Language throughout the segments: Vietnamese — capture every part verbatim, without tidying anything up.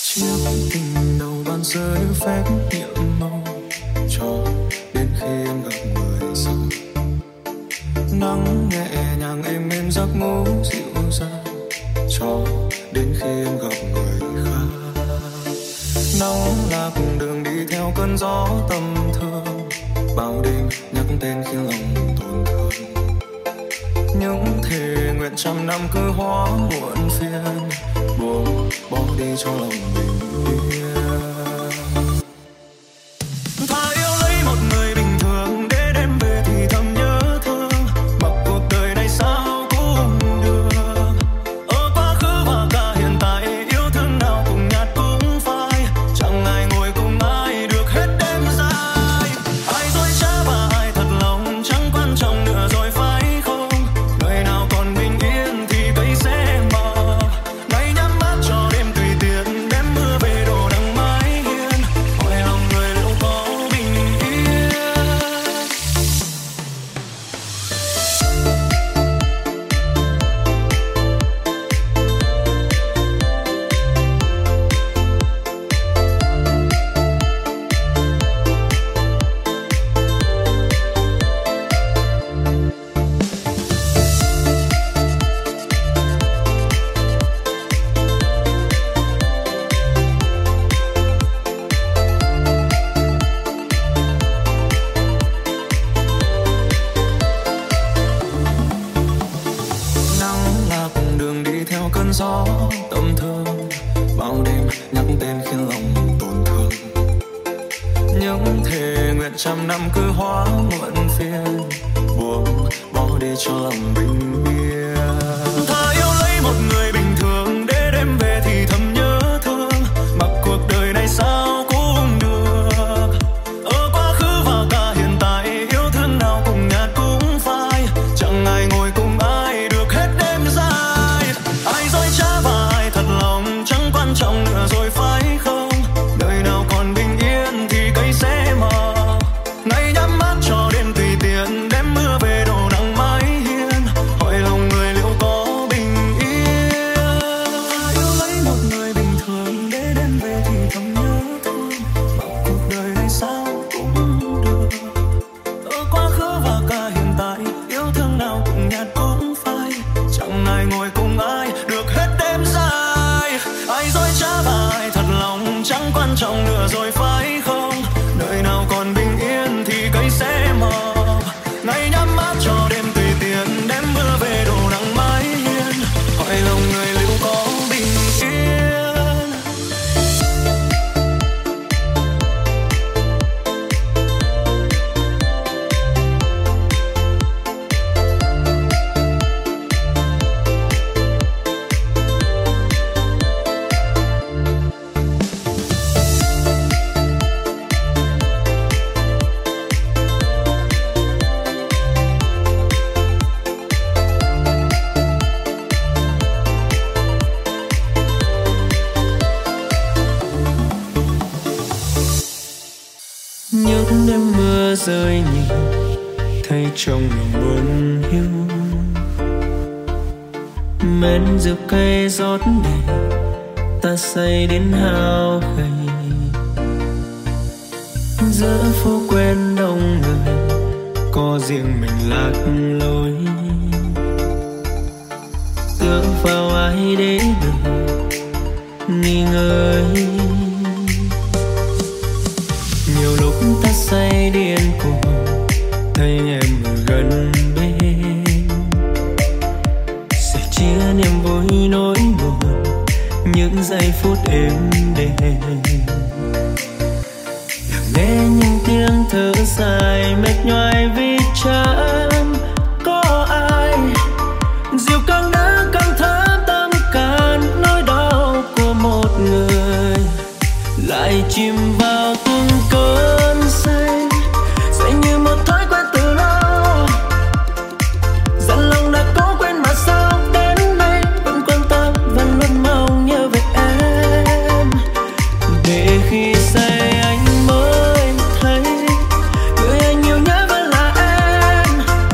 chiếc tình đầu ban rơi phép nhiệm màu cho đến khi em gặp người sau. Nắng nhẹ nhàng êm êm giấc ngủ dịu dàng cho đến khi em gặp người khác. Nắng là cùng đường đi theo cơn gió tầm thường, bao đêm nhắc tên khiến lòng tổn thương. Những thề nguyện trăm năm cứ hóa muộn phiền, buông bỏ đi cho lòng bình yên. Thà yêu lấy một người bình thường để đêm về thì thầm nhớ thương, mặc cuộc đời này sao cũng được. Ở quá khứ và cả hiện tại, yêu thương nào cùng nhạt cũng phai, chẳng ai ngồi cùng ai được hết đêm dài. Ai dối trá và ai thật lòng chẳng quan trọng nữa rồi phải không? Người nào còn bình yên thì cây sẽ mọc. Nay nhắm mắt cho đêm tùy tiện, đêm mưa về đổ nắng mái hiên, hỏi lòng người liệu có bình yên. Nắng là cùng đường đi theo cơn gió tầm thường, bao đêm nhắc tên khiến lòng tổn thương. Những thề nguyện trăm năm cứ hóa muộn phiền, buông bỏ đi cho lòng bình yên. Thà yêu lấy một người bình thường để đêm về thì thầm nhớ thương, mặc cuộc đời này sao cũng được. Ở quá khứ và cả hiện tại, yêu thương nào cùng nhạt cũng phai, chẳng ai ngồi cùng ai được hết đêm dài. Ai dối trá và ai thật lòng chẳng quan trọng nữa rồi phải không? Đời nào còn bình yên thì cây sẽ mọc. Nay nhắm mắt cho đêm tùy tiện, đêm mưa về đổ nắng mái hiên, hỏi lòng người liệu có bình yên. Yêu lấy một người bình thường để đêm về thì thầm nhớ thương, bảo cuộc đời này sao cũng được. Ở quá khứ và cả hiện tại, yêu thương nào cũng nhạt cũng phai, chẳng ai ngồi cùng ai được hết đêm dài. Ai dối trá và ai thật lòng chẳng quan trọng nữa rồi phải không? Đời nào còn bình yên thì cây sẽ mọc. Ngày nhắm mắt cho đêm tùy tiện, đêm mưa về đổ nắng mái hiên, hỏi lòng người liệu có bình yên. Những đêm mưa rơi nhìn thấy trong lòng buồn hiu, men rượu cay rót đầy ta say đến hao gầy. Giữa phố quen đông người có riêng mình lạc lối, tựa vào ai để đời nghỉ ngơi. Nhiều lúc ta say điên cuồng thấy em ở gần bên, sẽ chia niềm vui nỗi buồn những giây phút êm đềm. Lắng nghe những tiếng thở dài mệt nhoài vì chẳng có ai dịu càng đã càng thấm tâm can nỗi đau của một người, lại chìm vào từng cơn say, say như một thói quen từ lâu. Dặn lòng đã cố quên mà sao đến nay vẫn quan tâm và luôn mong nhớ về em. Để khi say anh mới thấy người anh yêu nhớ vẫn là em.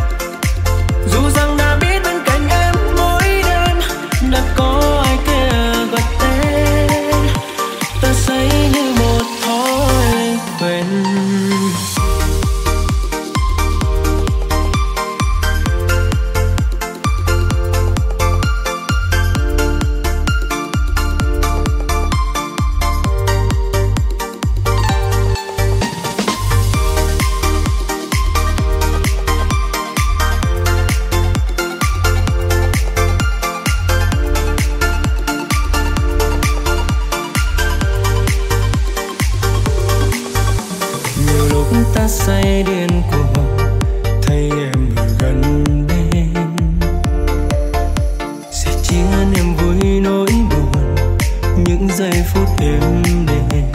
say điên cuồng thấy em ở gần bên, sẽ chia niềm vui nỗi buồn những giây phút êm đềm.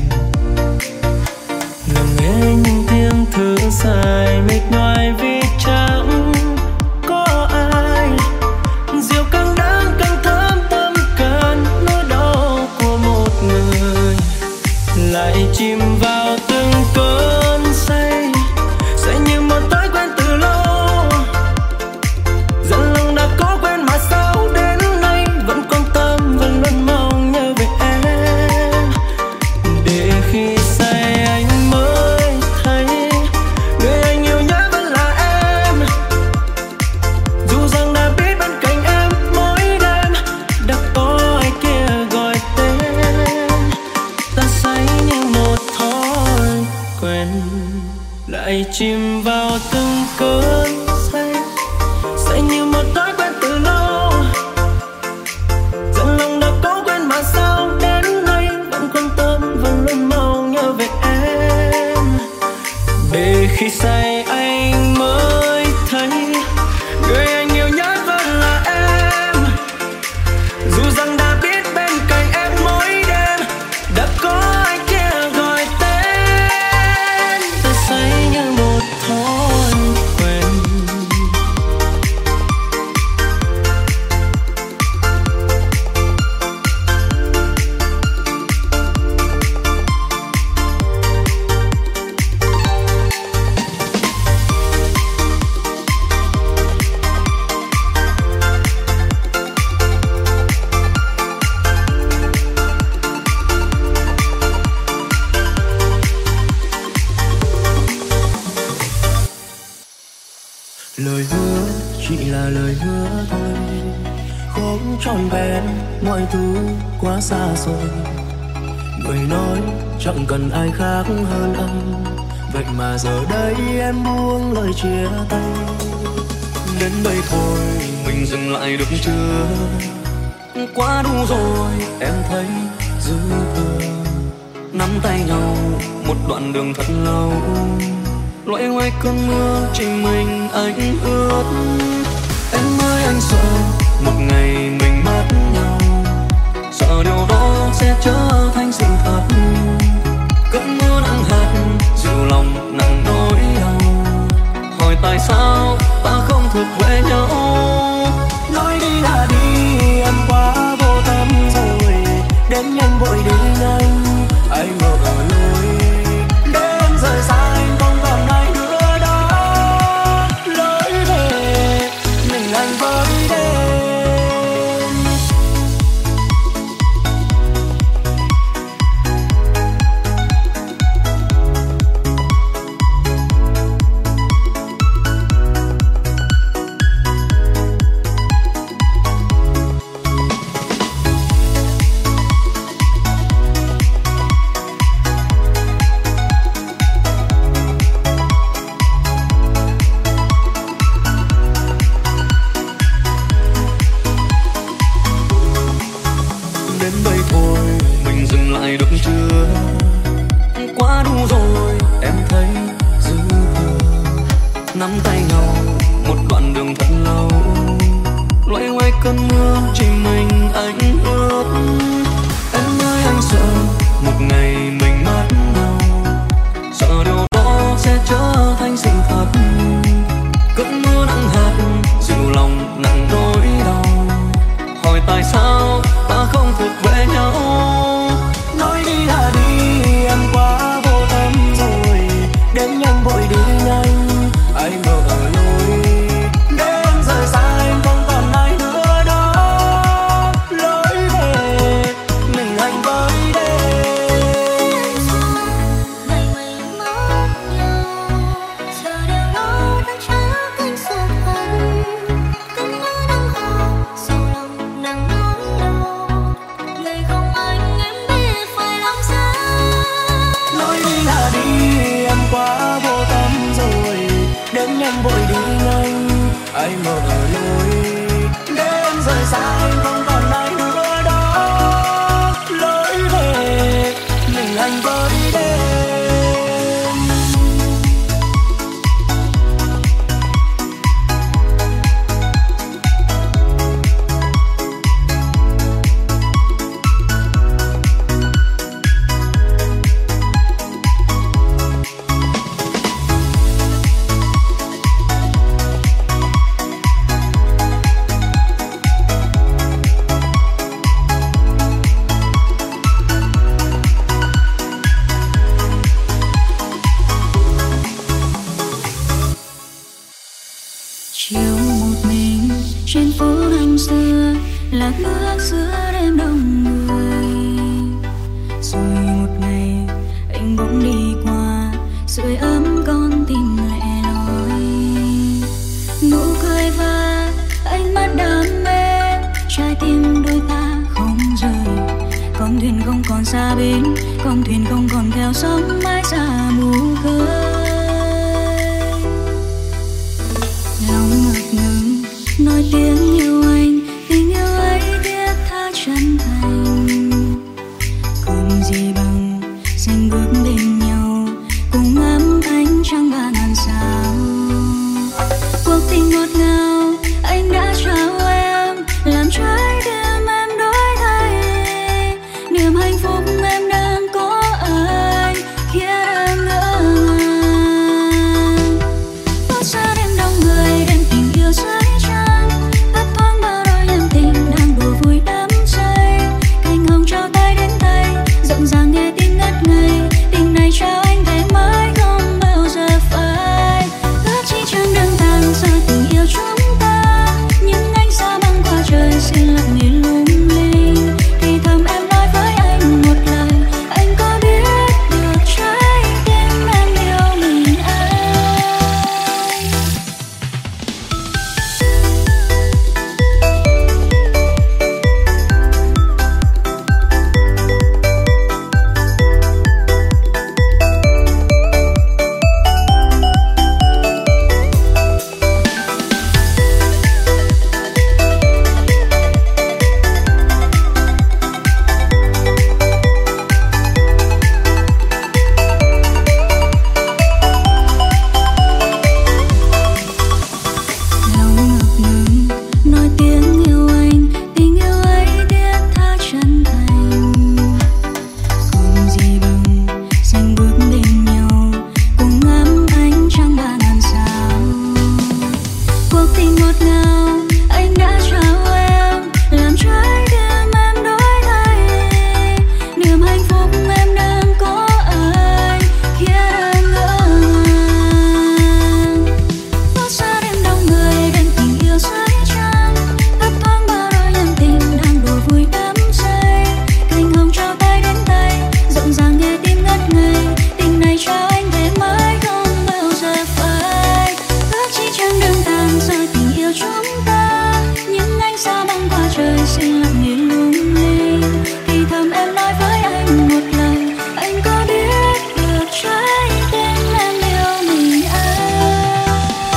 Lắng nghe những tiếng thở dài mệt nhoài vì chẳng có ai. Rượu càng đắng càng thấm tâm can nỗi đau của một người, lại chìm vào từng cơn say, say như một thói quen từ lâu. Dần lòng đã có quen mà sao đến nay vẫn quan tâm, vẫn luôn mong nhớ về em. Để khi say anh mới thấy người anh yêu nhất vẫn là em. Dù rằng đã biết bên cạnh em mỗi đêm đã có ai kia gọi tên, ta say như một thói quen, lại chìm vào từng cơn say, say như một thói quen từ lâu. Dần lòng đã có quen mà sao đến nay vẫn quan tâm, vẫn luôn mong nhớ về em. Để khi say anh mới thấy người anh yêu nhất vẫn là em. Dù rằng đã biết bên cạnh em mỗi đêm đã có ai kia gọi tên, ta say như một thói quen. Lời hứa chỉ là lời hứa thôi, không trọn vẹn, mọi thứ quá xa rồi. Người nói chẳng cần ai khác hơn anh, vậy mà giờ đây em buông lời chia tay. Đến đây thôi mình dừng lại được chưa, quá đủ rồi em thấy dư thừa. Nắm tay nhau một đoạn đường thật lâu, loay hoay cơn mưa chỉ mình anh ướt. Em ơi anh sợ một ngày mình mất nhau, sợ điều đó sẽ trở thành sự thật. Cơn mưa nặng hạt dịu lòng nặng nỗi đau, hỏi tại sao ta không thuộc về nhau. Nói đi là đi em quá vô tâm rồi, đến nhanh vội đi nhanh anh ngờ ở lối. Đêm rời xa anh không còn ai nữa đó, lối về mình anh với đêm. Đến đây thôi mình dừng lại được chưa, quá đủ rồi em thấy dư thừa. Nắm tay nhau một đoạn đường thật lâu, loay hoay cơn mưa chỉ mình anh ướt. Em ơi anh sợ một ngày mình mất nhau, sợ điều đó sẽ trở thành sự thật. Cơn mưa nặng hạt dịu lòng nặng nỗi đau, hỏi tại sao ta không thuộc về nhau. Nói đi là đi em quá vô tâm rồi, đến nhanh vội đi nhanh anh ngờ ở lối. Đêm rời xa anh không còn ai nữa đó, lối về mình anh với đêm. Ngày mình mất nhau, giờ điều đó đã trở thành sự thật. Cơn mưa nặng hạt dịu lòng nặng nỗi đau, lời không ai bước giữa đêm đông người. Rồi một ngày anh bỗng đi qua, sưởi ấm con tim lẻ loi. Nụ cười và ánh mắt đam mê, trái tim đôi ta không rời. Con thuyền không còn xa bến, con thuyền không còn theo sóng mãi xa mù khơi. Lòng ngập ngừng nói tiếng yêu anh, tình yêu ấy thiết tha chân thành. Còn gì bằng xanh bước bên nhau, cùng ngắm ánh trăng và ngàn sao. Cuộc tình ngọt ngào anh đã trao em, làm trái tim em đổi thay. Niềm hạnh phúc em đang có anh khiến em ngỡ ngàng. Bước ra đêm đông người, đêm tình yêu dưới trăng, thấp thoáng bao đôi nhân tình đang đùa vui đắm say. Cành hồng trao tay đến tay, rộn ràng nghe tim ngất ngây. Tình này trao anh thế mãi không bao giờ phai. Ước chi chẳng đường tàn giờ tình yêu chúng ta, nhưng anh xa băng qua trời xin lặng nhìn lung linh. Thì thầm em nói với anh một lời, anh có biết được trái tim em yêu mình anh. Lòng ngập ngừng nói tiếng yêu anh, tình yêu ấy thiết tha chân thành. Còn gì bằng xanh bước bên nhau, cùng ngắm ánh trăng và ngàn sao. Cuộc tình ngọt ngào anh đã trao em, làm trái tim em đổi thay. Niềm hạnh phúc em đang có anh khiến em ngỡ ngàng. Bước ra đêm đông người, đêm tình yêu dưới trăng, thấp thoáng bao đôi nhân tình đang đùa vui đắm say. Cành hồng trao tay đến tay, rộn ràng nghe tim ngất ngây. Tình này trao anh thế mãi không bao giờ phai. Ước chi chẳng đường tàn giờ tình yêu chúng ta, nhưng anh xa băng qua trời xin lặng nhìn lung linh. Thì thầm em nói với anh một lời, anh có biết được trái tim em yêu mình anh.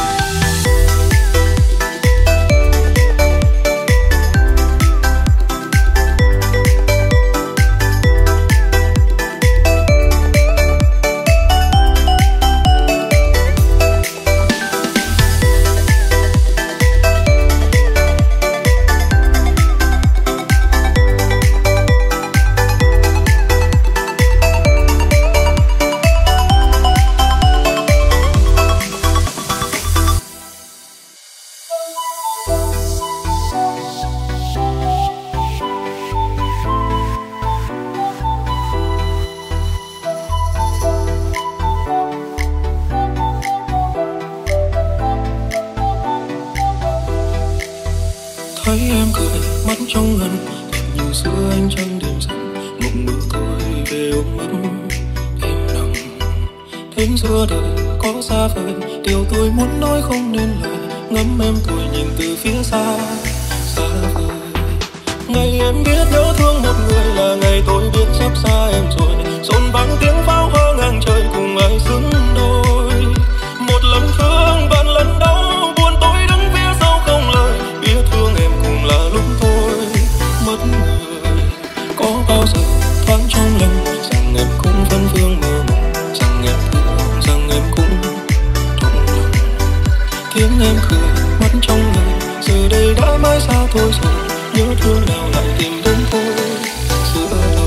Thấy em cười mắt trong ngần, như giữa ánh trăng đêm dần. Mộng mơ tôi về ôm ấp em nằm. Đến giữa đời có xa vời, điều tôi muốn nói không nên lời. Ngắm em tôi nhìn từ phía xa, xa vời. Ngày em biết nhớ thương một người là ngày tôi biết sắp xa em rồi. Rộn vang tiếng pháo hoa ngang trời cùng ai xứng đôi. Một lần thương vạn lần đau, buồn tôi đứng phía sau không lời. Biết thương em cùng là lúc tôi mất người. Có bao giờ thoáng trong lòng rằng em cũng vẫn vương mơ mộng, rằng em thương, rằng em cũng thuận lòng. Tiếng em cười mắt trong lời, giờ đây đã mãi xa tôi rồi. Nhớ thương nào lại tìm đến tôi giữa đời.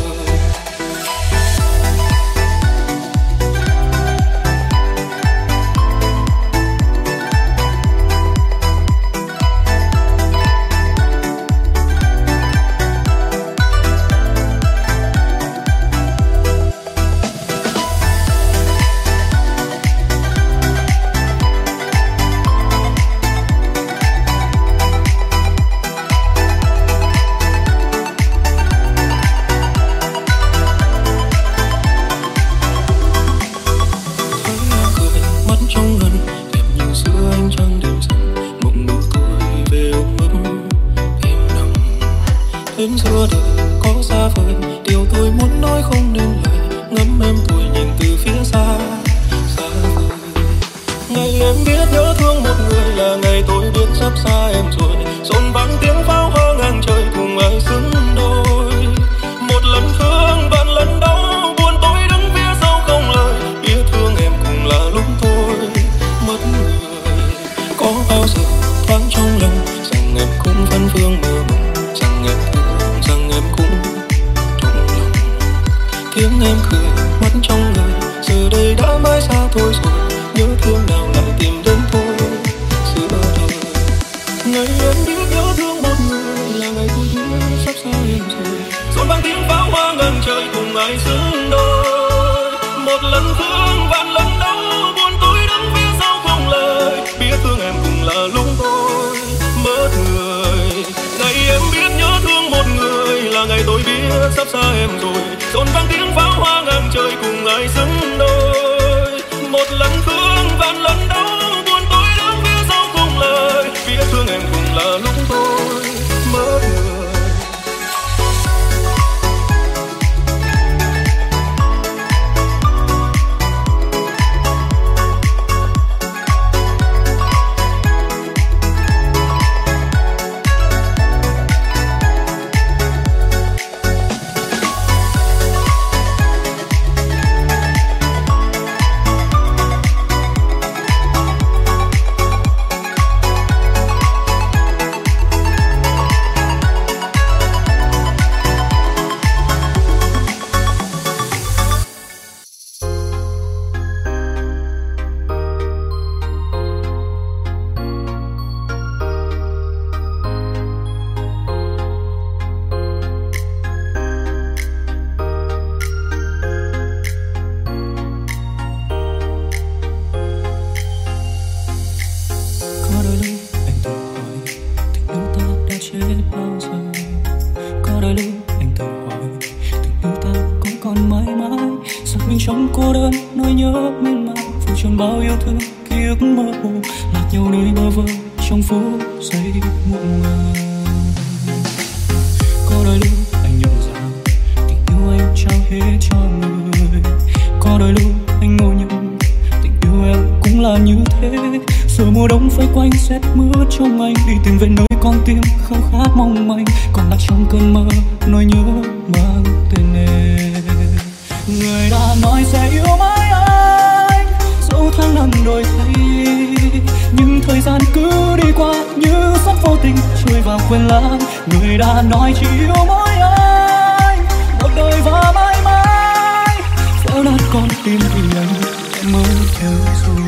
tiếng em cười mất trong người. Giờ đây đã mãi xa thôi rồi, nhớ thương nào lại tìm đến tôi giữa đời. Ngày em biết nhớ thương một người là ngày tôi biết sắp xa em rồi. Rộn vang tiếng pháo hoa ngân trời cùng ai xứng đôi. Một lần thương vạn lần đau, buồn tôi đứng phía sau không lời. Biết thương em cùng là lúc tôi mất người. Ngày em biết nhớ thương một người là ngày tôi biết sắp xa em rồi. Rộn vang tiếng pháo hoa ngàn trời cùng ai xứng đôi. Một lần thương vạn lần đau, buồn tôi đứng phía sau không lời. Biết thương em cùng là lúc tôi mất người. Trong cô đơn nỗi nhớ miên man phủ tròn bao yêu thương ký ức mơ hồ lạc nhau nơi bơ vơ trong phút giây muộn màng. Có đôi lúc anh nhận ra tình yêu anh trao hết cho người. Có đôi lúc anh ngộ nhận tình yêu em cũng là như thế. Giờ mùa đông phơi quanh rét mưa trong anh đi tìm về nơi con tim khao khát mong manh. Còn lại trong cơn mơ nỗi nhớ mang tên em. Người đã nói sẽ yêu mãi anh, dẫu tháng năm đổi thay. Nhưng thời gian cứ đi qua như giấc vô tình trôi vào quên lãng. Người đã nói chỉ yêu mỗi anh, một đời và mãi mãi. Vỡ nát con tim vì anh mới theo rồi.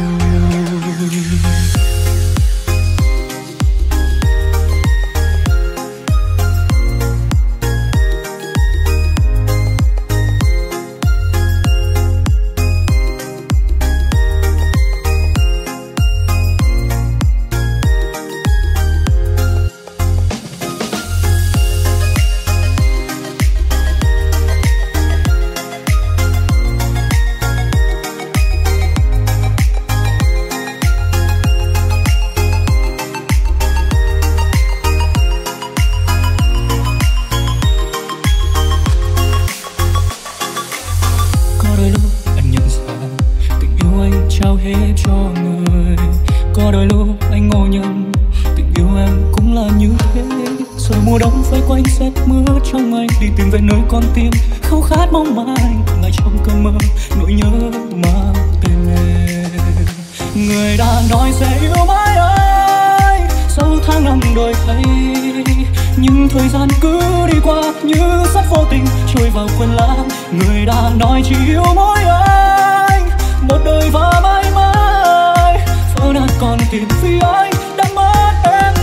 Người đã nói chỉ yêu mỗi anh, một đời và mãi mãi. Vỡ nát con tim vì anh đã mất em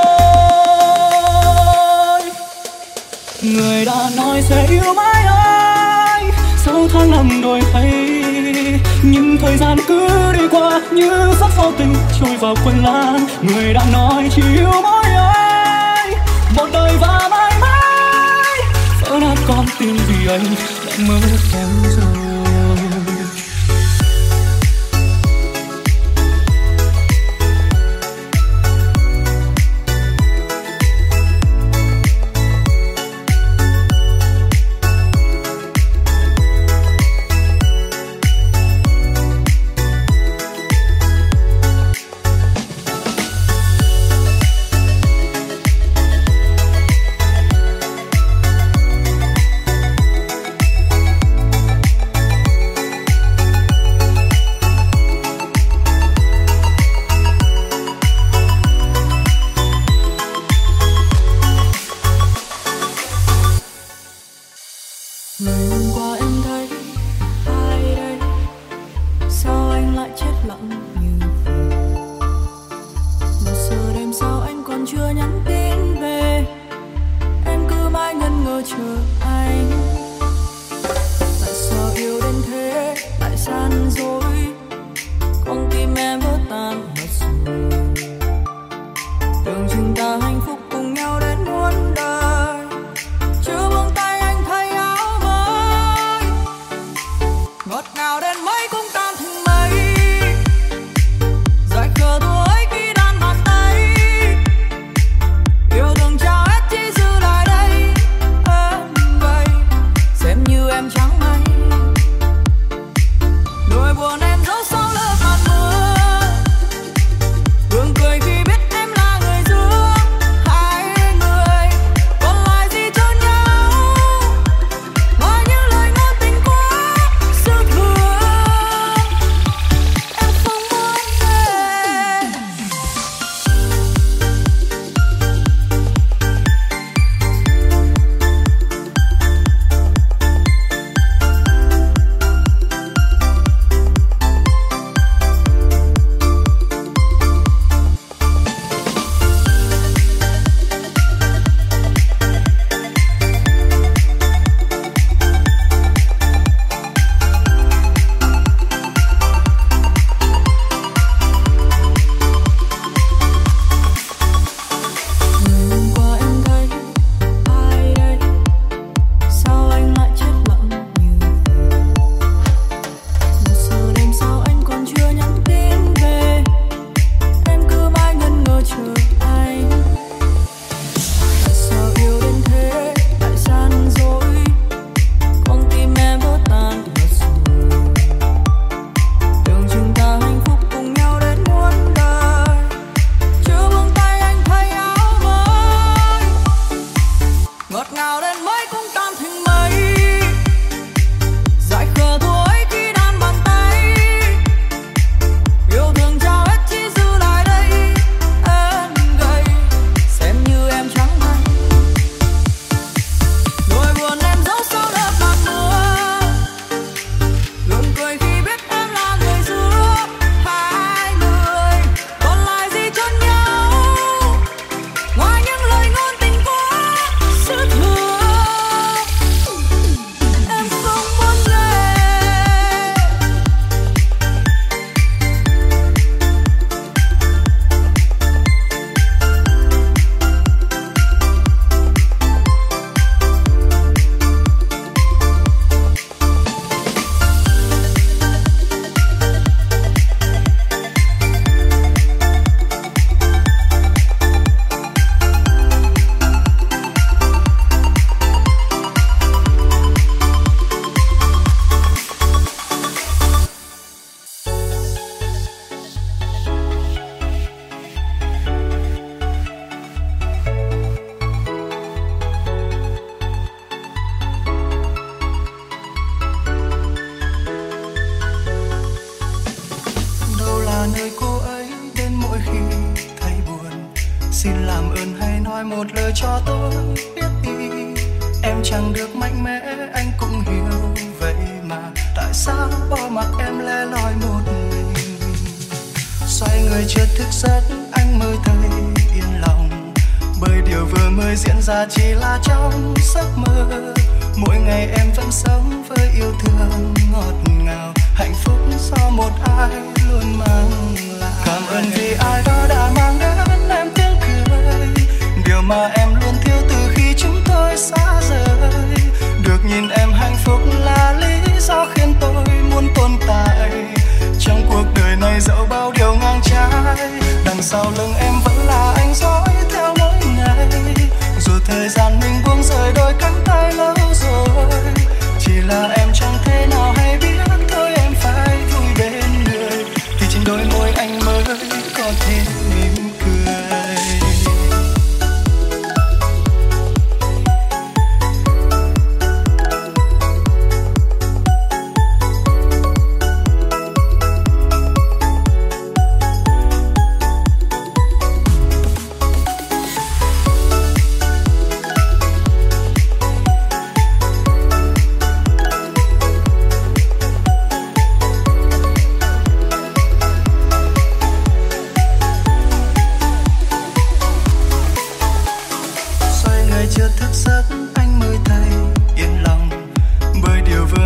rồi. Người đã nói sẽ yêu mãi anh, sau tháng năm đổi thay. Nhưng thời gian cứ đi qua như giấc vô tình trôi vào quên lãng. Người đã nói chỉ yêu mỗi anh, một đời và mãi mãi. Vỡ nát con tim vì anh đã mất em rồi. Ngày hôm qua em thấy lặng như vậy. Một giờ đêm sau anh còn chưa nhắn tin về, em cứ mãi ngẩn ngơ chờ anh. Tại sao yêu đến thế, tại gian dối, con tim em vỡ tan mất rồi. Tưởng chừng ta hạnh phúc cùng nhau đến muôn đời, chưa buông tay anh thay áo mới. Ngọt ngào đến mấy cũng tan thành mây, dại khờ tuổi khi đan bàn tay. Yêu thương trao hết chỉ giữ lại đây em vậy, xem như em chẳng may. Nỗi buồn em giấu sau lớp màn mưa, buồn cười khi biết em là người giữa hai người. Còn lại gì cho nhau ngoài những lời ngôn tình quá dư thừa, em không muốn về. Ngày hôm qua em thấy ai đây, sao anh lại chết lặng như vậy. Một giờ đêm sau anh còn chưa nhắn tin về, em cứ mãi ngẩn ngơ chờ anh. Tại sao yêu đến thế, tại gian dối, con tim em vỡ tan mất rồi. Tưởng chừng ta hạnh phúc cùng nhau đến muôn đời, chưa buông tay anh thay áo mới. Ngọt ngào đến mấy cũng tan thành mây, dại khờ tuổi khi đan bàn tay. Yêu thương trao hết chỉ giữ lại đây em gầy, xem như em chẳng may. Nỗi buồn em giấu sau lớp màn mưa, buồn cười khi biết em là người giữa hai người. Còn lại gì cho nhau ngoài những lời ngôn tình quá dư thừa, em không muốn về. Đâu là nơi cô ấy đến mỗi khi thấy buồn, xin làm ơn hãy nói một lời cho tôi biết đi. Em chẳng được mạnh mẽ anh cũng hiểu, vậy mà tại sao bỏ mặc em lẻ loi một mình. Xoay người chợt thức giấc anh mới thấy yên lòng, bởi điều vừa mới diễn ra chỉ là trong giấc mơ. Mỗi ngày em vẫn sống với yêu thương ngọt ngào, hạnh phúc do một ai luôn mang lại. Cảm ơn vì ai đó đã mang đến em tiếng cười, điều mà em luôn thiếu từ khi chúng tôi xa rời. Được nhìn em hạnh phúc là lý do khiến tôi muốn tồn tại trong cuộc đời này, dẫu bao điều ngang trái. Đằng sau lưng em vẫn là anh dõi theo mỗi ngày, dù thời gian mình buông rời đôi cánh tay lâu rồi. Chỉ là em chẳng thể nào hay biết thôi, em phải vui bên người thì trên đôi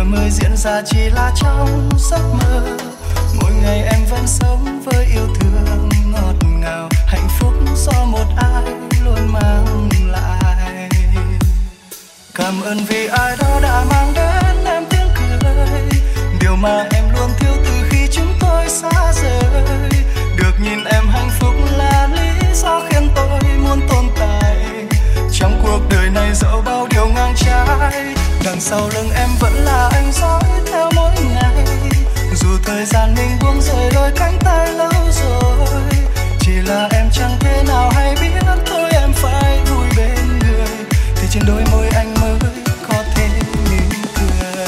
đêm ơi diễn ra chỉ là trong giấc mơ. Mỗi ngày em vẫn sống với yêu thương ngọt ngào, hạnh phúc do một ai luôn mang lại. Cảm ơn vì ai đó đã mang đến em tiếng cười, điều mà em luôn thiếu từ khi chúng tôi xa rời. Được nhìn em hạnh phúc là lý do khiến tôi muốn tồn tại trong cuộc đời này, dẫu bao điều ngang trái. Đằng sau lưng em vẫn là anh dõi theo mỗi ngày, dù thời gian mình buông rời đôi cánh tay lâu rồi. Chỉ là em chẳng thể nào hay biết thôi em phải vui bên người, thì trên đôi môi anh mới có thể mỉm cười.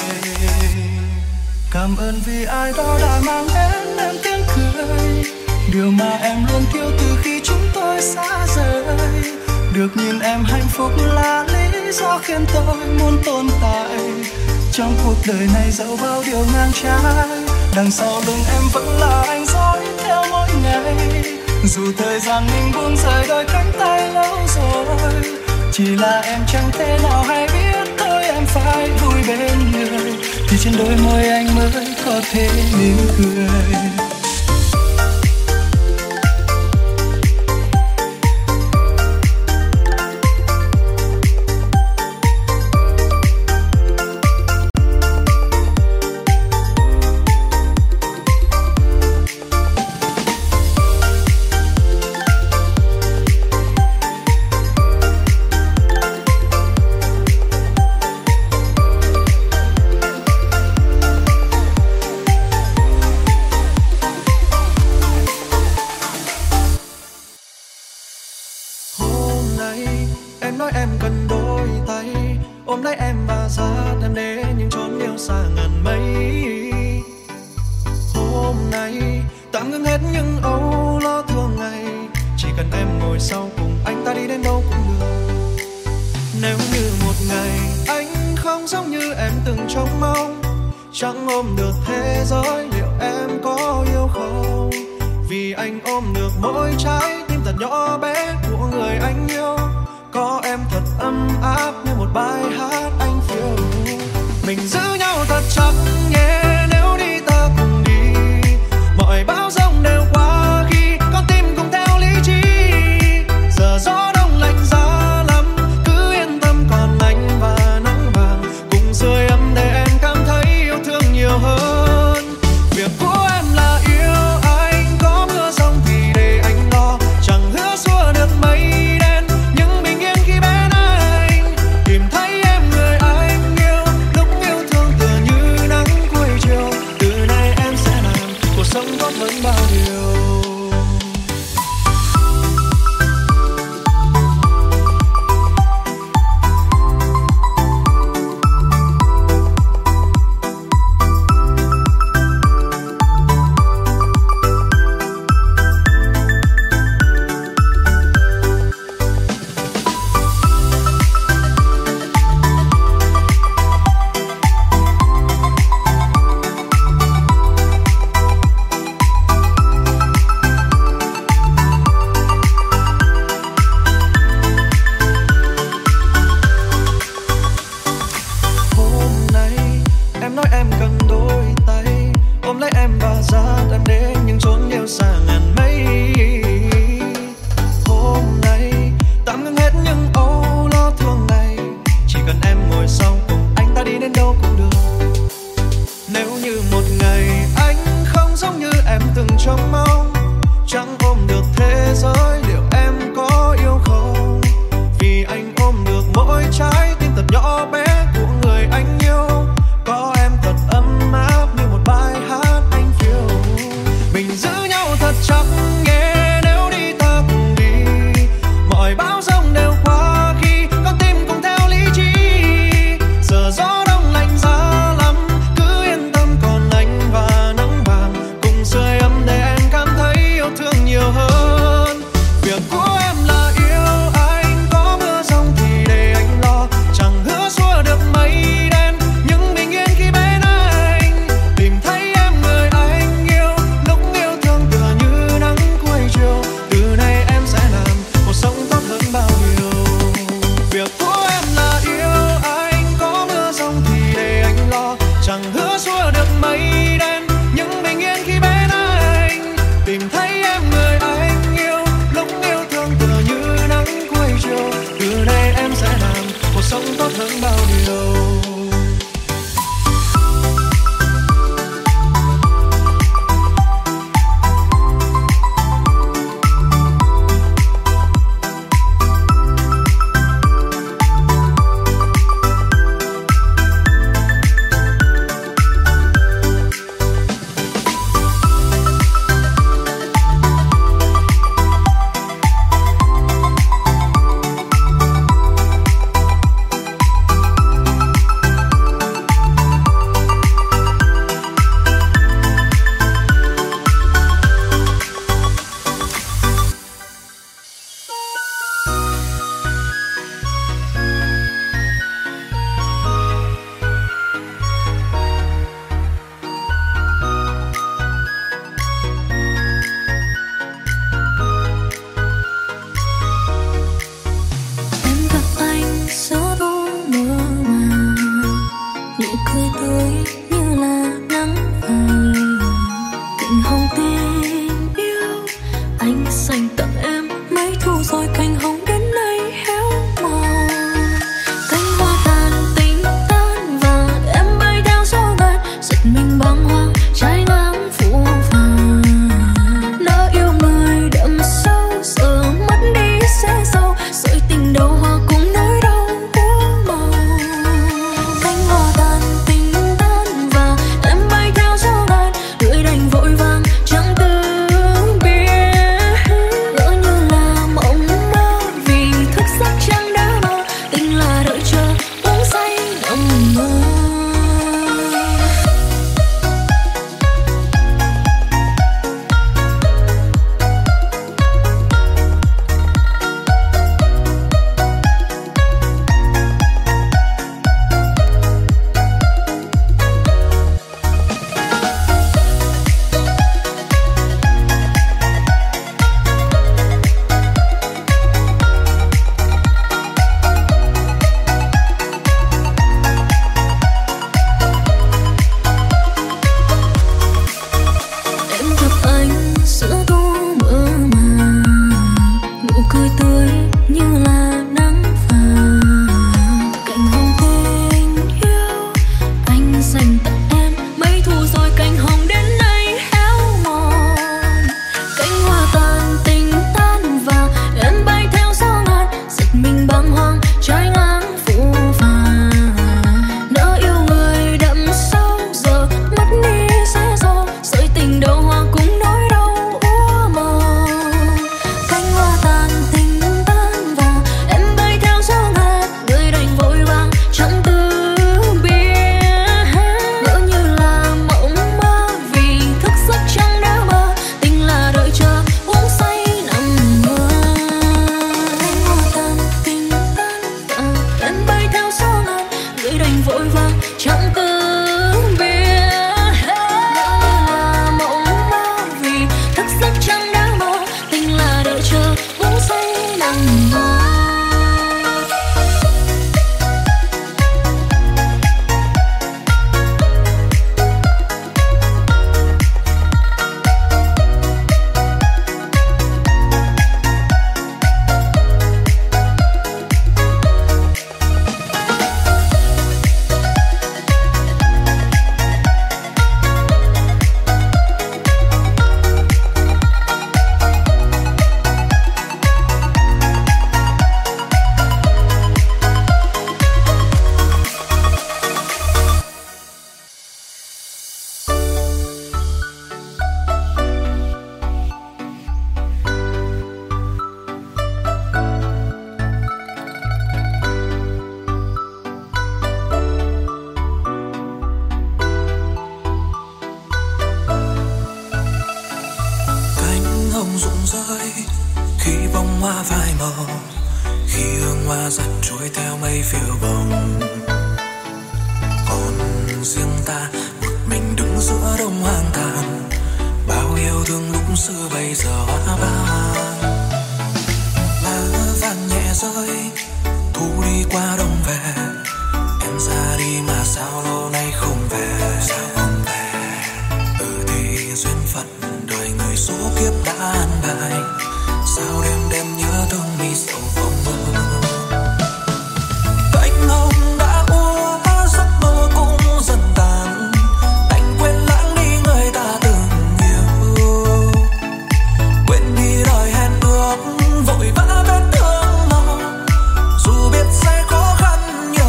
Cảm ơn vì ai đó đã mang đến em tiếng cười, điều mà em luôn thiếu từ khi chúng tôi xa rời. Được nhìn em hạnh phúc là lý do khiến tôi muốn tồn tại trong cuộc đời này, dẫu bao điều ngang trái. Đằng sau lưng em vẫn là anh dõi theo mỗi ngày, dù thời gian mình buông rời đôi cánh tay lâu rồi. Chỉ là em chẳng thể nào hay biết thôi em phải vui bên người, thì trên đôi môi anh mới có thể mỉm cười. Mình giữ nhau thật chặt cười tươi như là nắng vàng, cành hồng tình yêu anh dành tặng em mấy thu rồi cành hồng đến nay héo mòn. Cánh hoa tàn tình tan và em bay theo gió ngàn, giật mình bàng hoàng trái ngang phủ vàng. Đã yêu người đậm sâu giờ mất đi sẽ sâu, sợi tình đầu hoa cùng nỗi đau úa màu. Cánh hoa tàn tình tan và em bay theo gió ngàn, lưỡi đành vội vàng chẳng từ biết. Ngỡ như là mộng mơ vì thức giấc chẳng đã mơ, tình là đợi chờ uống say nằm mơ. Em gặp anh giữa thu mơ màng, nụ cười tươi như là nắng vàng, cành hồng tình yêu anh dành tặng em mấy thu rồi cành hồng đến nay héo mòn. Cánh hoa tàn tình tan và em bay theo gió ngàn, giật mình bàng hoàng trái ngang phủ vàng. Đã yêu người đậm sâu giờ mất đi sẽ dâu, sợi tình đầu hoa cùng nỗi đau úa màu. Cánh hoa tàn tình tan và em bay theo gió ngàn, người đành vội vàng chẳng từ biết. Ngỡ như là mộng mơ vì thức giấc chẳng đã mơ, tình là đợi chờ uống say nằm mơ. Cánh hoa tàn tình tan và em bay theo gió ngàn, người đành vội vàng chẳng từ biết. Ngỡ như là mộng mơ vì thức giấc chẳng đã mơ, tình là đợi chờ uống say nằm mơ. Cánh hồng rụng rơi khi bông hoa phai màu, khi hương hoa dần trôi theo mây phiêu bồng. Còn riêng ta một mình đứng giữa đông hoang tàn, bao yêu thương lúc xưa bây giờ hóa vàng. Lá vàng nhẹ rơi thu đi qua đông về, em ra đi mà sao lâu nay không về, sao không về. Ừ thì duyên phận đời người số kiếp đã an bài, sao đêm đêm nhớ thương mi sầu không mơ. Cánh hồng đã úa giấc mơ cũng dần tàn, đành quên lãng đi người ta từng yêu, quên đi lời hẹn ước vội vã vết thương lòng, dù biết sẽ khó khăn nhiều.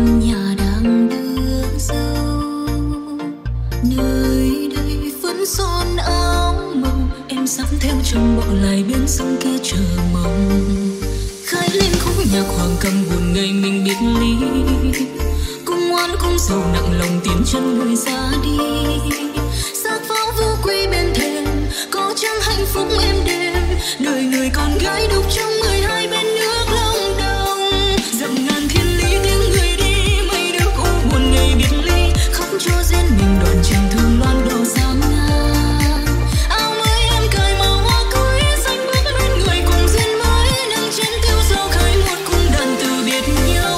nhà đang đưa dâu, nơi đây vẫn son áo màu, em sắp theo chồng bỏ lại bên sông kia chờ mong. Khai lên khúc nhạc hoàng cầm buồn ngày mình biệt ly, cung oan cung sầu nặng lòng tiến chân người ra đi. Xác pháo vũ quy bên thềm, có chăng hạnh phúc êm đềm, đời người con gái đục trong mười hai bên nước Long Đồng. Dặm ngàn thiên lý tiếng người đi, mây đưa cô buồn ngày biệt ly, khóc cho riêng mình đoàn trường thương loan đổ sáng ngang. Áo mới em cài màu hoa cưới, xanh bước bên người cùng duyên mới, nâng chén tiêu dầu khai một cung đàn từ biệt nhau.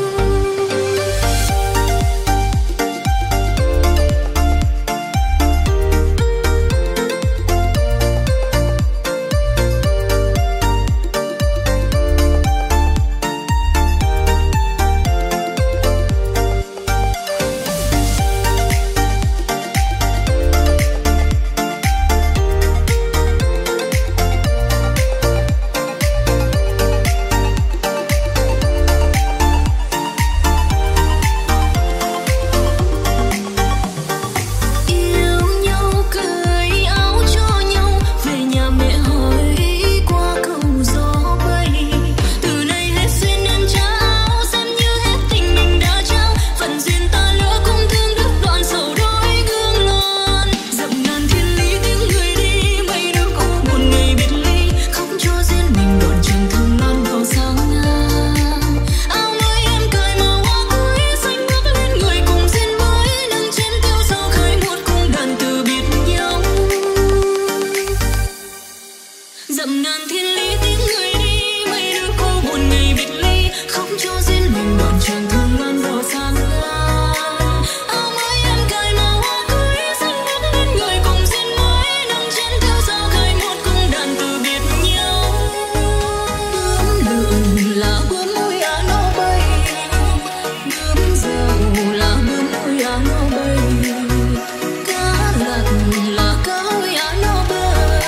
Dặm ngàn thiên lý tiếng người đi, mây đưa cô buồn ngày biệt ly, khóc cho riêng mình đoàn trường thương loan đỏ sáng ngang. Áo mới em cài màu hoa cưới, xanh bước bên người cùng duyên mới, nâng chén theo dao khai một cung đàn từ biệt nhau. Bướm lượn là bướm môi á nó bay, bướm dầu là bướm môi á nó bay, cá lật là cá môi á nó bơi,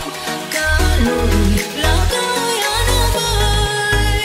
là cá ơi á nó bơi.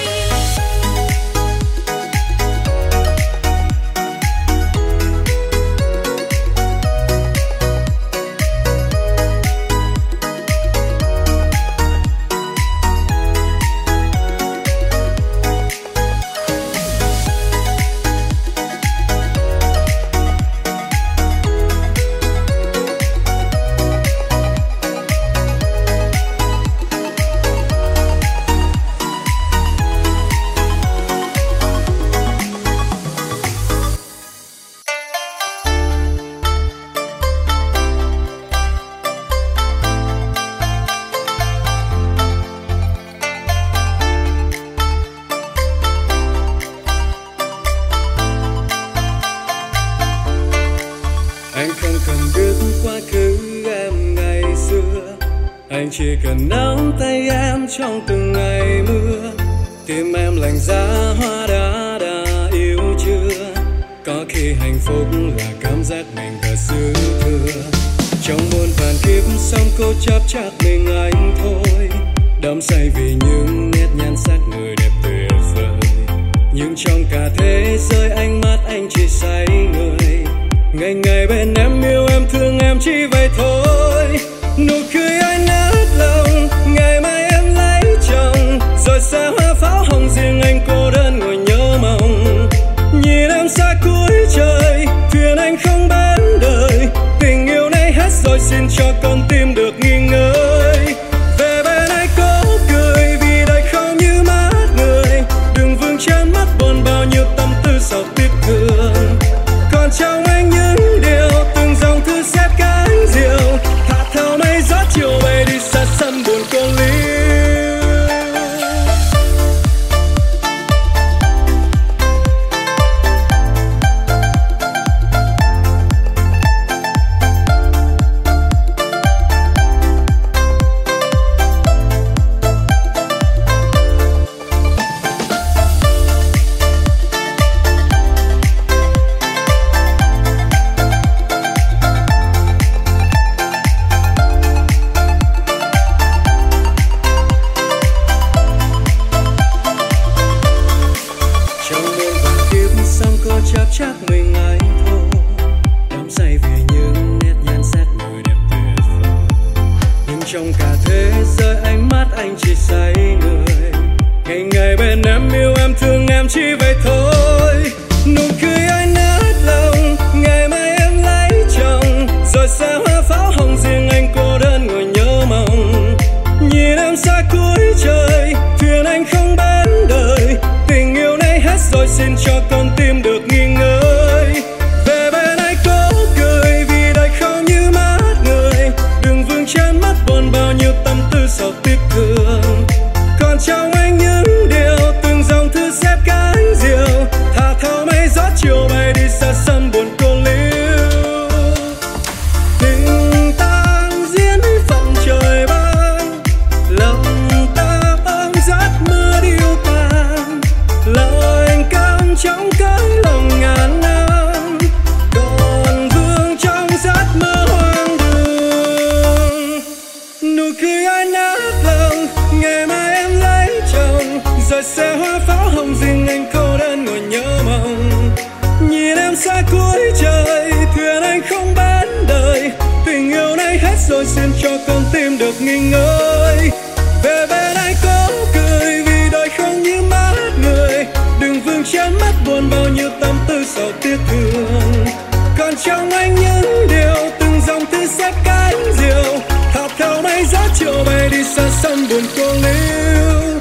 Anh không cần biết quá khứ em ngày xưa, anh chỉ cần nắm tay em trong từng ngày mưa. Tim em lạnh giá hoa đã đã yêu chưa? Có khi hạnh phúc là cảm giác mình đã dư thừa. Trong muôn vàn kiếp sống cố chấp chắc mình anh thôi, đắm say vì những nét nhan sắc người đẹp tuyệt vời. Nhưng trong cả thế giới ánh mắt anh chỉ say người, ngày ngày bên em yêu em thương em chỉ vậy thôi. Nụ cười anh nát lòng, ngày mai em lấy chồng, rồi xa hoa pháo hồng riêng anh cô đơn ngồi nhớ mong. Nhìn em xa cuối trời, thuyền anh không bên đời, tình yêu này hết rồi xin cho con tim được nghỉ ngơi. Về bên anh cố cười vì đời không như mắt người, đừng vương chân mắt buồn bao nhiêu tâm tư sầu tiếc thương. Còn trong anh những điều từng dòng thư xếp cánh diều, thả theo mây gió chiều bay đi xa sân buồn cô liêu. chấp chắc mình ấy thôi, đắm say vì những nét nhan sắc người đẹp tuyệt vời. Nhưng trong cả thế giới ánh mắt anh chỉ say người, ngày ngày bên em yêu em thương em chỉ vậy thôi. Nụ cười anh nát lòng, ngày mai em lấy chồng, rồi xa hoa pháo hồng riêng anh cô đơn ngồi nhớ mong. Nhìn em xa cuối trời, thuyền anh không bên đời, tình yêu này hết rồi xin cho con tim được nghỉ ngơi. Về bên anh cố cười vì đời không như mắt người, đừng vương chán mắt buồn bao nhiêu tâm tư sầu tiếc thương. Còn trong anh những điều từng dòng thư xếp cánh diều, thả theo mây gió chiều bay đi xa xăm buồn cô liêu. Tình ta diễn phận trời ban, lòng ta ôm giấc mơ điêu tàn, lời anh cắm trong cõi lòng ngàn năm, còn vương trong giấc mơ hoang đường. Nụ cười anh nát lòng, ngày mai em lấy chồng, rồi xe hoa pháo hồng riêng anh cô đơn ngồi nhớ mong. Nhìn em xa cuối trời, thuyền anh không bên đời, tình yêu này hết rồi xin cho con tim được nghỉ ngơi. Về bên anh cố cười vì đời không như mắt người, đừng vương chán mắt buồn bao nhiêu tâm tư sầu tiếc thương. Còn trong anh những điều từng dòng thư xếp cánh diều, thả theo mây gió chiều bay đi xa xăm buồn cô liêu.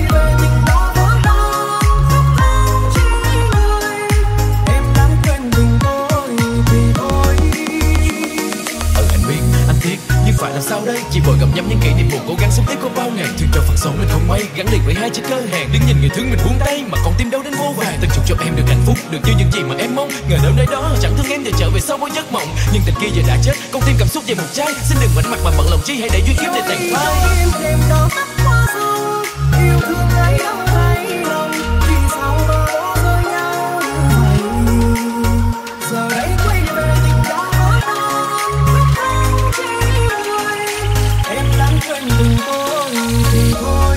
Tình phải làm sao đây, chỉ vội gặm nhấm những kỷ niệm buồn, cố gắng sống tiếp qua bao ngày. Thương cho phần sống mình không may, gắn liền với hai chiếc cơ hàng. Đứng nhìn người thương mình buông tay, mà còn tim đâu đến vô vàng. Từng chúc cho em được hạnh phúc, được như những gì mà em mong. Ngờ đâu nơi đó chẳng thương em để trở về sau mỗi giấc mộng. Nhưng tình kia giờ đã chết, con tim cảm xúc về một trái. Xin đừng mảnh mặt mà bận lòng chi, hãy để duyên kiếp để thành phai. Đêm đó tắt hoa rơi, yêu thương ấy đâu hay lòng. Vì sao mà bỏ rơi nhau như vậy? Giờ đây quay về tình đã vỡ tan, mất anh chỉ người. Em lãng quên từng tôi thì thôi.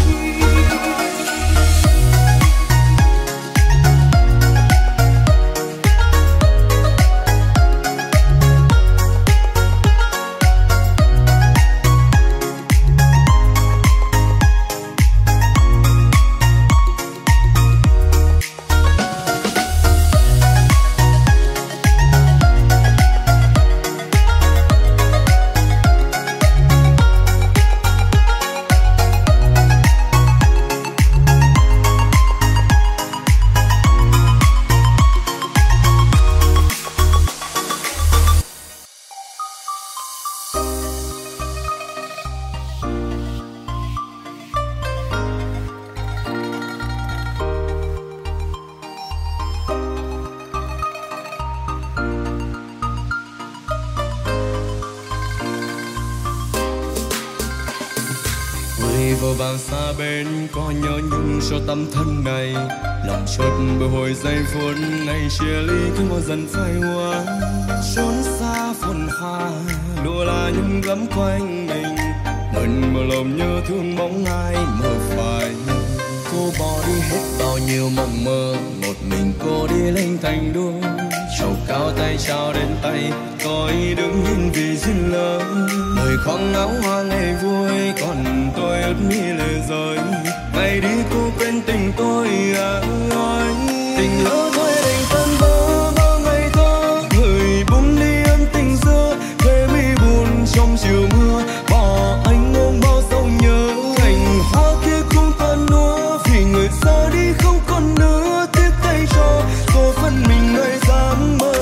Vô vàng xa bên có nhớ nhung cho tâm thân này, lòng chợt bồi hồi giây phút ngày chia ly cứ mơ dần phai hoa. Trốn xa phồn hoa đùa là nhung gấm quanh mình, mình mơ lòng nhớ thương bóng ai mơ phai. Cô bỏ đi hết bao nhiêu mộng mơ, một mình cô đi lên thành đô. Trầu cao tay trao đến tay, tôi đứng nhìn vì duyên lỡ. Đời khoác áo hoa ngày vui, còn tôi ướt mi lệ rơi. Ngày đi cô quên tình tôi à ơi. Tình lỡ thôi đành tan vỡ bao ngày thơ, người buông đi ân tình xưa. Thuê mi buồn trong chiều mưa, bỏ anh ôm bao sông nhớ. Cành hoa kia không còn nữa, vì người ra đi không còn nữa. Tiếc tay cho số phận mình nơi dám mơ.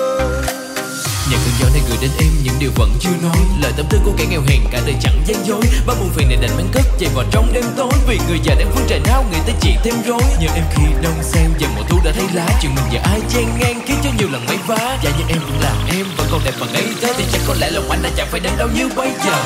Nhạc cơn gió này gửi đến em những điều vẫn chưa nói, lời tâm tư của kẻ nghèo hèn cả đời chẳng gian dối. Bao buồn phiền này đành mang cất chạy vào trong đêm tối, vì người già đang phương trời nao người ta chỉ thêm rối. Nhờ em khi đông xem giờ mùa thu đã thấy lá, chuyện mình giờ ai chen ngang khiến cho nhiều lần mấy vá. Và như em vẫn làm em vẫn còn đẹp và ngây thơ, thì chắc có lẽ lòng anh đã chẳng phải đến đâu như bây giờ.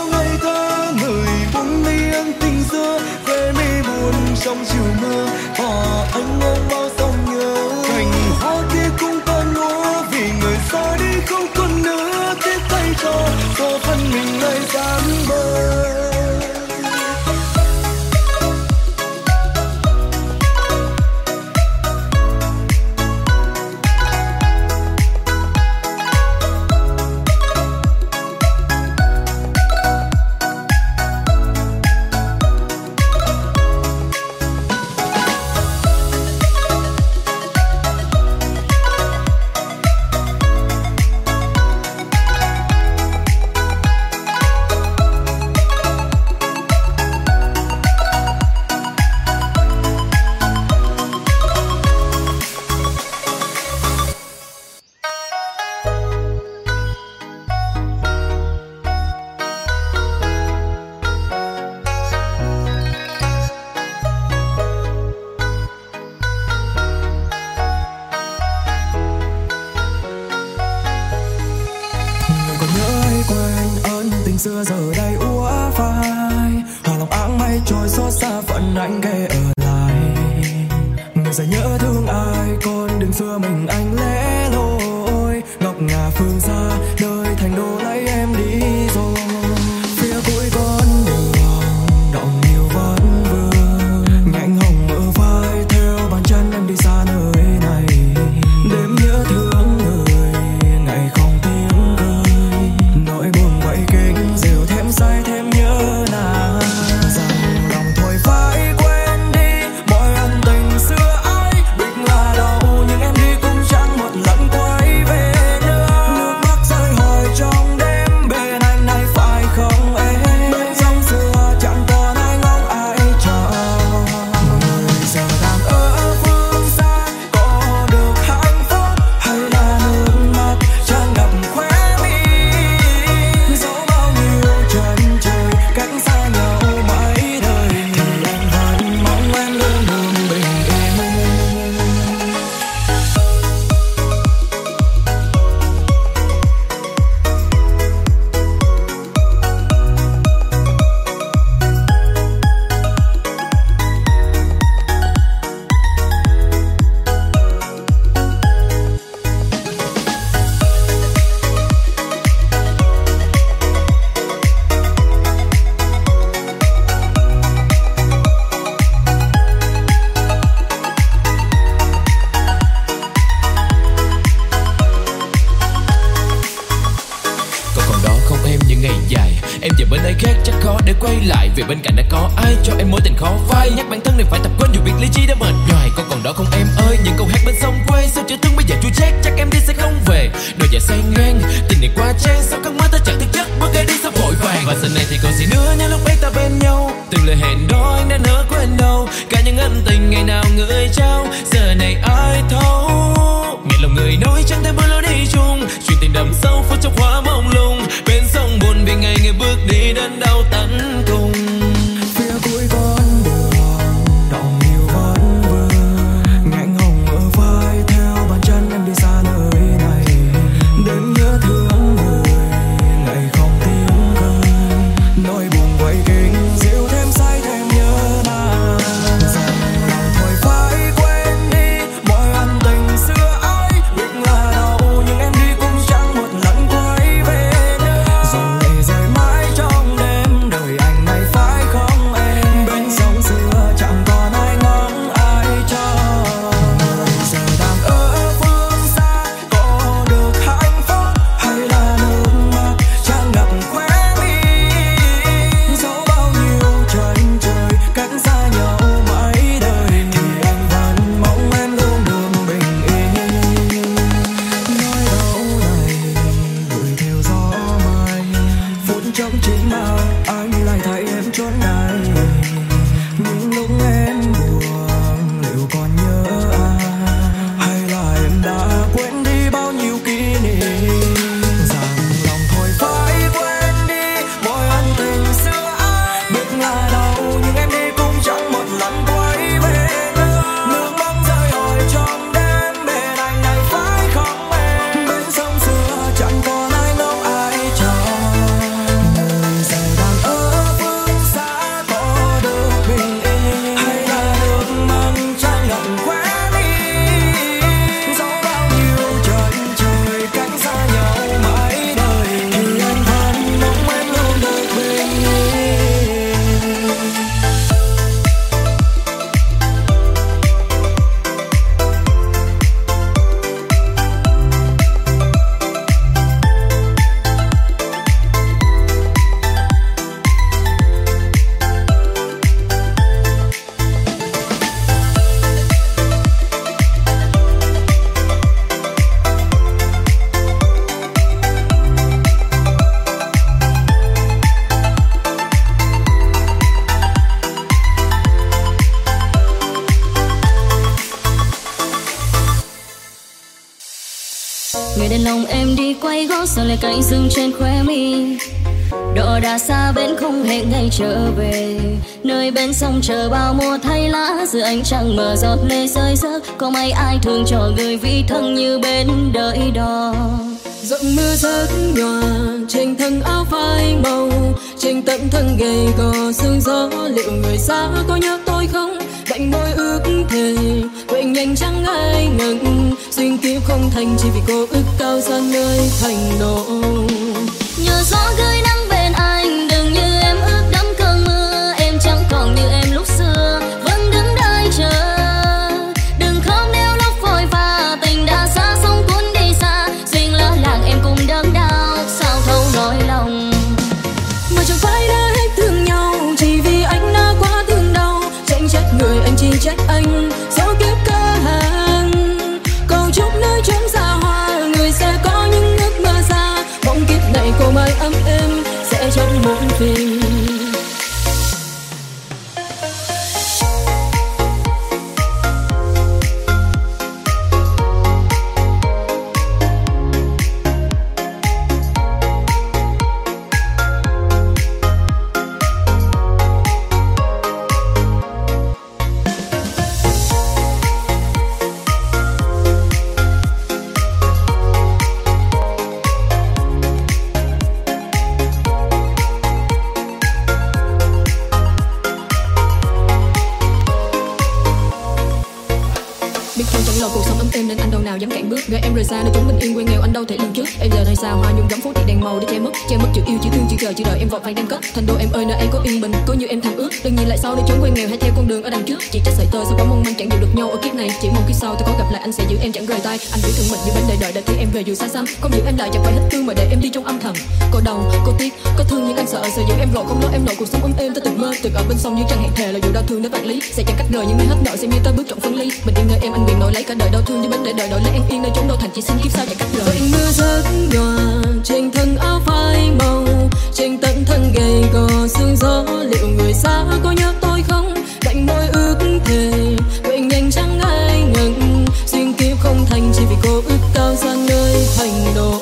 Trong chiều mưa anh ôm bao dòng nhớ. Cành hoa kia cũng tan úa vì người ra đi không còn nữa. Tiếp tay cho cho thân mình nơi dám bờ. Xưa giờ đây úa phai, hòa lòng áng mây trôi xót xa phận anh ghé ở lại. Người sẽ nhớ thương ai, con đừng xưa mình anh lẽ loi. Ngọc ngà phương xa, nơi thành đô lấy em đi rồi. Phía cuối con đường, đọng nhiều vẫn vương. Nhánh hồng mơ vai, theo bàn chân em đi xa nơi này. Đêm nhớ thương người, ngày không tiếng cười. Nỗi buồn quậy kính dịu thêm say thêm nhớ nàng. Rằng lòng thôi phải quên đi mọi ân tình xưa ấy. Biết là đâu nhưng em đi cũng chẳng một lần quay về nữa. Nước mắt rơi hồi trong đêm bên anh này phải không em? Bên sông xưa chẳng còn ai ngóng ai chờ. Người giờ đang ở phương xa có được hạnh phúc hay là nước mắt tràn ngập khóe mi. Dẫu bao nhiêu chân trời cách xa nhau mãi đời thì anh vẫn mong em luôn luôn bình yên. Cậu còn đó không em những ngày dài. Em giờ bên nơi khác chắc khó để quay lại, vì bên cạnh đã có ai cho em mối tình khó phai. Nhắc bản thân này phải tập quên dù biết lý trí đã mệt nhoài. Cậu còn đó không em ơi, những câu hát bên sông quê. Sao chữ thương bây giờ chua chát, chắc em đi sẽ không về. Đôi dài say ngang, tình này quá chán. Sao cơn mơ ta chẳng thực chất, bước đi sao vội vàng. Và sau này thì còn gì nữa nếu lúc ấy ta bên nhau. Từng lời hẹn đó anh đã nỡ quên đâu. Cả những ân tình ngày nào người trao, giờ này ai thấu. Nghe lòng người nói chẳng thể bước lối đi chung. Chuyện tình đậm sâu phút trong khóa mông lung. Bên sông buồn vì ngày người bước đi đến đau tận cùng. Phía cuối con đường người đàn lòng em đi quay gót sau lại cánh rừng trên khóe mi. Đò đã xa bến không hẹn ngày trở về, nơi bên sông chờ bao mùa thay lá, giữa ánh trăng mờ giọt lệ rơi rớt. Có mấy ai thương cho người vì thân như bên đợi đò. Giọt mưa rớt nhòa trên thân áo phai màu, trên tận thân gầy gò sương gió. Liệu người xa có nhớ tôi không? Vạnh môi ước thề quên nhanh chẳng ai ngừng, duyên kiếp không thành chỉ vì cô ước cao xa nơi thành đô. Nhờ gió gửi nắng bên anh, đừng như em ước đắm cơn mưa. Em chẳng còn như em lúc xưa, vẫn đứng đợi chờ. Đừng khóc nếu lúc vội vã, tình đã xa sông cuốn đi xa. Duyên lỡ làng em cũng đớn đau, sao thấu nỗi lòng. Mà chẳng phải đã hết thương nhau, chỉ vì anh đã quá thương đau. Chẳng trách người anh chỉ trách anh, dẫu kiếp cơ hàng. Cầu chúc nơi chốn xa hoa, người sẽ có những ước mơ xa. Mong kiếp này cô mãi ấm êm, sẽ trong muộn phiền. Người em rời xa nơi chốn bình yên quê nghèo, anh đâu thể lường trước. Em giờ này sao hoa nhung gấm phố thị đèn màu để che mất, che mất chữ yêu, chữ thương, chữ chờ, chữ đợi em vọt vàng đem cất. Thành đô em ơi, nơi ấy có yên bình, có như em thầm ước. Đừng nhìn lại sau nơi chốn quê nghèo hay theo con đường ở đằng trước. Chỉ trách sợi tơ sao có mong manh chẳng giữ được nhau ở kiếp này. Chỉ mong kiếp sau tôi có gặp lại anh sẽ giữ em chẳng rời tay. Anh giữ thương mình như bên đời đợi đợi khi em về dù xa xăm. Không giữ em lại chẳng phải hết thương mà để em đi trong âm thầm. Cô đầu, cô tiếc, có thương nhưng anh sợ sợ giữ em rồi không lo em nổi cuộc sống ấm êm. Ta từng mơ từng ở bên sông như chẳng hẹn thề là dù đau thương đến vạn lý sẽ chẳng cách rời nhưng nếu hết nợ xem như ta bước trong phân ly. Mình yêu nơi em anh nguyện nổi lấy cả đời đau thương như bên để đợi đợi lấy em yên nơi chốn đâu thành chỉ xin kiếp sau chẳng cách rời. Vạnh mưa rớt nhòa trên thân áo phai màu, trên tận thân gầy gò sương gió. Liệu người xa có nhớ tôi không? Vạnh môi ước thề quên nhanh chẳng ai ngừng, duyên kiếp không thành chỉ vì cô ước cao xa nơi thành đô.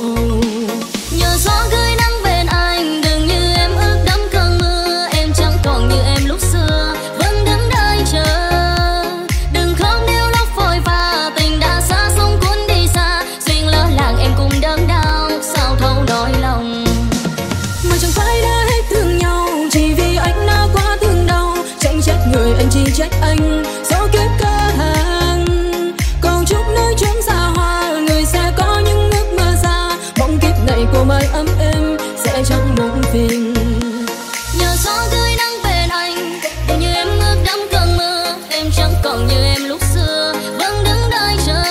Nhờ gió gửi nắng bên anh, đừng như em ước đắm cơn mưa. Em chẳng còn như em lúc xưa, vẫn đứng đợi chờ. Đừng khóc nếu lúc vội vã, tình đã xa sông cuốn đi xa. Duyên lỡ làng em cũng đớn đau, sao thấu nỗi lòng. Mà chẳng phải đã hết thương nhau, chỉ vì anh đã quá thương đau. Chẳng trách người anh chỉ trách anh, dẫu kiếp cơ hàng. Cầu chúc nơi chốn xa hoa, người sẽ có những ước mơ xa. Mong kiếp này cô mãi ấm êm, sẽ chẳng muộn phiền. Nhờ gió gửi nắng bên anh, để như em ước đắm cơn mưa. Em chẳng còn như em lúc xưa, vẫn đứng đợi chờ.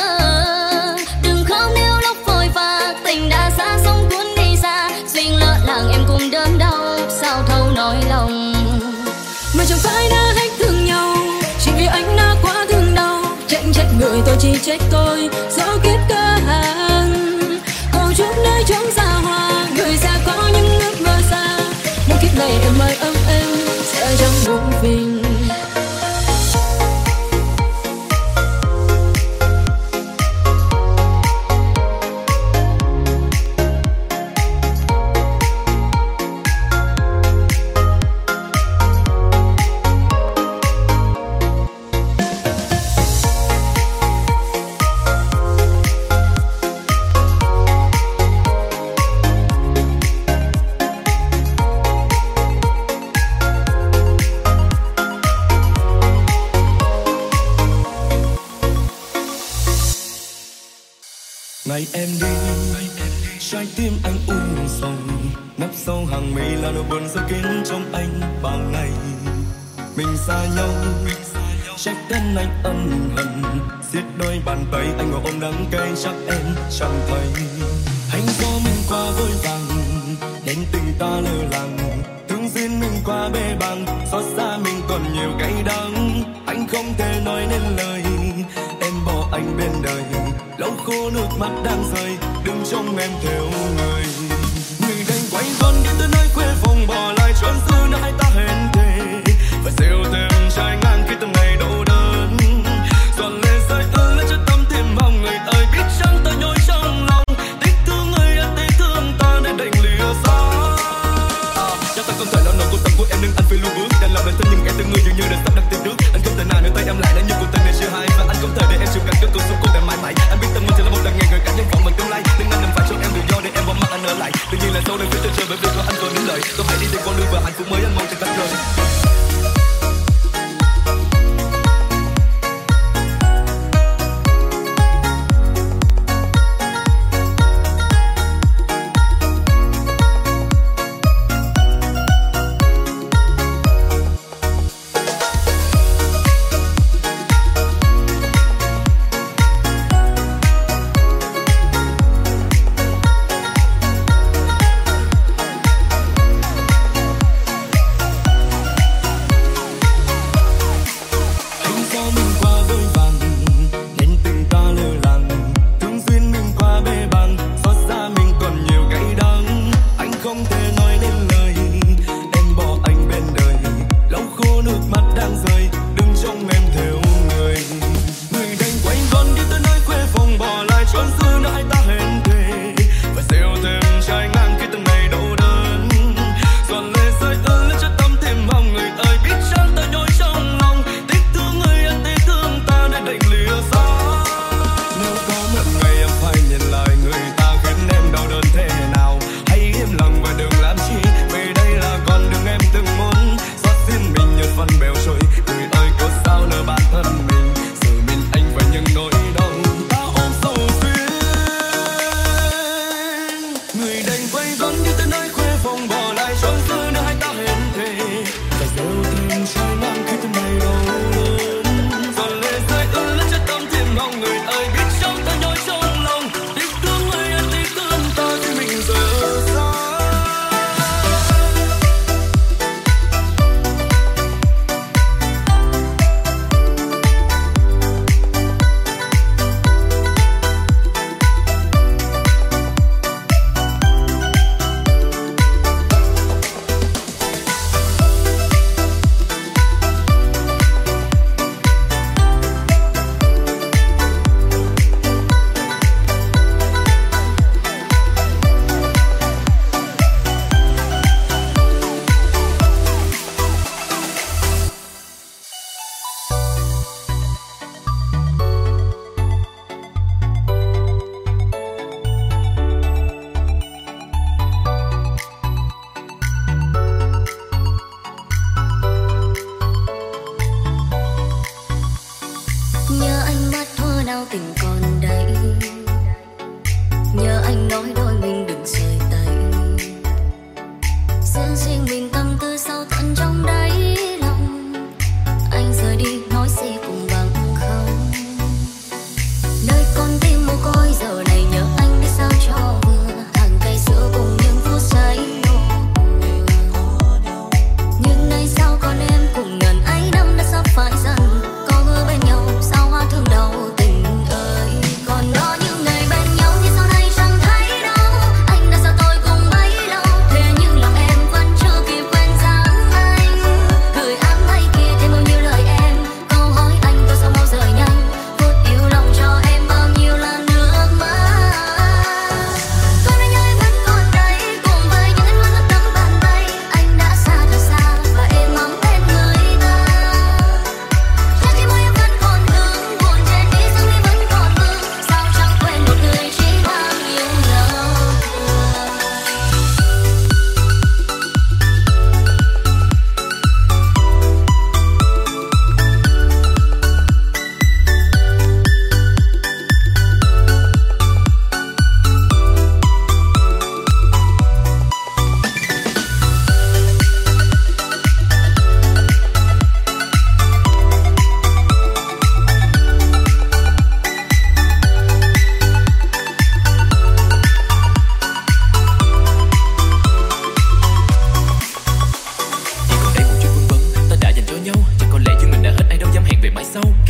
Đừng khóc nếu lúc vội vã, tình đã xa sông cuốn đi xa. Duyên lỡ làng em cũng đớn đau, sao thấu nỗi lòng. Mà chẳng phải đã hết thương nhau, chỉ vì anh đã quá thương đau. Chẳng trách người tôi chỉ trách tôi, dẫu kiếp cơ hàng. Cầu chúc nơi chốn xa hoa, người sẽ có những ước mơ xa. Một kiếp này em mãi ấm êm, sẽ chẳng buồn phiền. Ngày em đi, trái tim anh u sầu, nấp sâu hàng mi là nỗi buồn giấu kín trong anh bao ngày. Mình xa nhau, trách tên anh ân hận, siết đôi bàn tay anh ngồi ôm đắng cay chắc em chẳng thấy. Hành do mình qua vội vàng, nên tình ta lơ làng, thương duyên mình qua bê bàng, xót xa mình còn nhiều cay đắng. Anh không thể nói nên lời, em bỏ anh bên đời, lau khô nước mắt đang rơi, đừng trông em theo người. Người đành quay con đi tới nơi quê phòng, bỏ lại chốn xưa nơi hai ta hẹn thề. Phải rêu thêm trái ngang khi từng ngày đau đớn, giọt lệ rơi ướt lên cho tâm tim hồng. Người ơi biết chăng ta nhói trong lòng, nào tình còn đây. Nhớ anh nói đôi mình đừng rời tay. Riêng riêng mình tâm tư sâu tận trong đáy lòng. Anh rời đi nói gì cũng bằng không. Nơi con tim mồ côi giờ này nhớ anh biết sao cho vừa. Hàng cây sữa cùng những phút giây. Nhưng nay sao còn em cùng ngần ấy năm đã sắp phải dần. Có hứa bên nhau sao hoa thương đầu tình ơi. Còn đó những ngày bên nhau thì sau này chẳng thấy đâu. Anh đã xa tôi cùng bấy lâu. Thế nhưng lòng em vẫn chưa kịp quen dáng anh. Gửi áng mây kia thêm bao nhiêu lời em. Câu hỏi anh tôi sao mau rời nhanh. Phút yêu lòng cho em bao nhiêu là nước mắt. Tôi đã nhớ em vẫn còn đây. Cùng với những ánh mắt ướt đẫm bàn tay. Anh đã xa thật xa và em mong bên người ta. Chắc chỉ môi em vẫn còn thương. Buồn trên đi sương mi vẫn còn vương. Sao chẳng quên một người chỉ mang yêu lâu. Chỉ còn đây một chút vương vấn ta đã dành cho nhau. Chắc có lẽ duyên mình đã hết ai đâu dám hẹn về mãi sau.